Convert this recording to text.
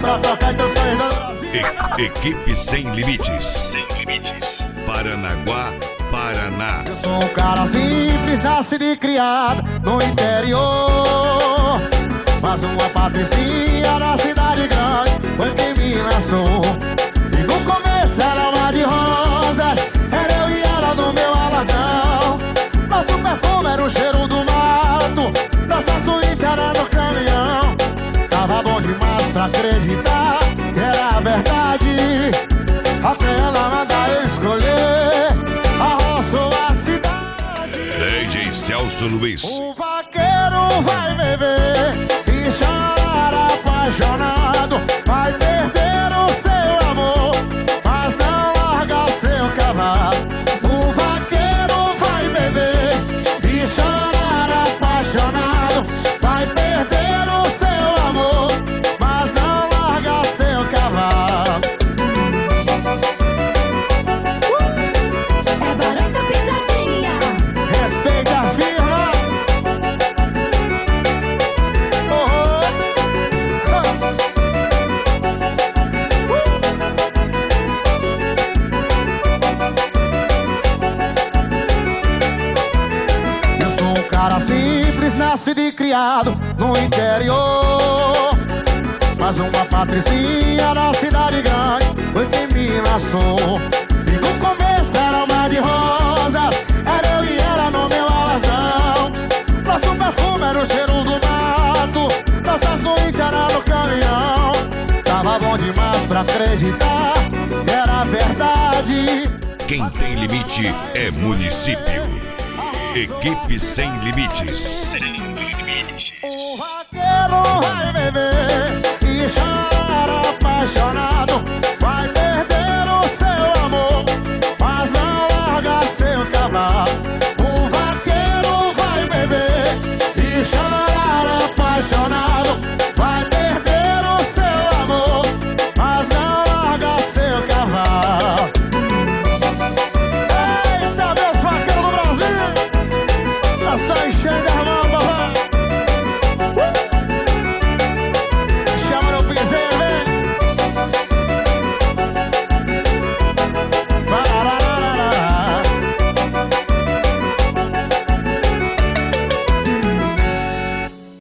pra tocar em teus sonhos do Brasil. Equipe Sem Limites. Sem Limites. Paranaguá, Paraná. Eu sou um cara simples, nascido e criado no interior, mas uma patricinha na cidade grande foi quem me lançou. E no começo era uma de rosas, era eu e ela no meu alazão. Nosso perfume era o cheiro do mato, nossa suíte era no caminhão. Tava bom demais pra acreditar que era verdade, até ela mandar eu escolher a roça ou a cidade. DJ Celso Luiz. O vaqueiro vai beber e chorar apaixonado, vai perder o seu amor, mas não larga seu cavalo. O vaqueiro vai beber e chorar apaixonado, vai perder o seu amor, mas não larga seu cavalo. É Barões da Pisadinha. Respeita a firma. Eu sou um cara simples, nascido e criado no interior, mas uma patricinha na cidade grande foi quem me laçou. E no começo era uma de rosas, era eu e ela no meu alazão. Nosso perfume era o cheiro do mato, nossa suíte era no caminhão. Tava bom demais pra acreditar que era verdade. Quem tem limite é município. Equipe Sem Limites. Sem Limites. O vaqueiro vai